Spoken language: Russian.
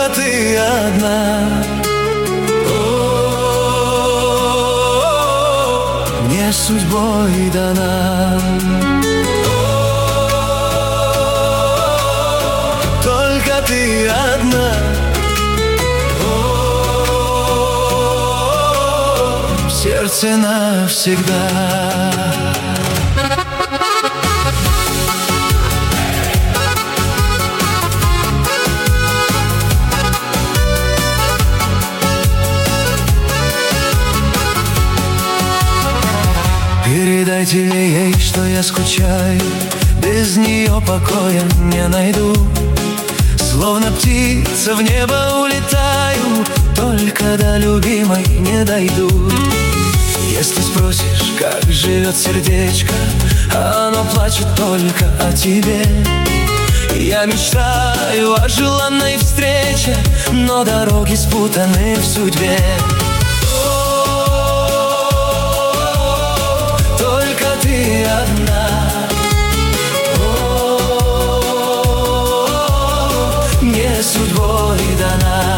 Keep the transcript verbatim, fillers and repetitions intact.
только ты одна. О, мне судьбой дана. Только ты одна. В сердце навсегда. Передайте ей, что я скучаю, без нее покоя не найду. Словно птица в небо улетаю, только до любимой не дойду. Если спросишь, как живет сердечко, оно плачет только о тебе. Я мечтаю о желанной встрече, но дороги спутаны в судьбе. О, только ты одна. О, мне судьбой дана.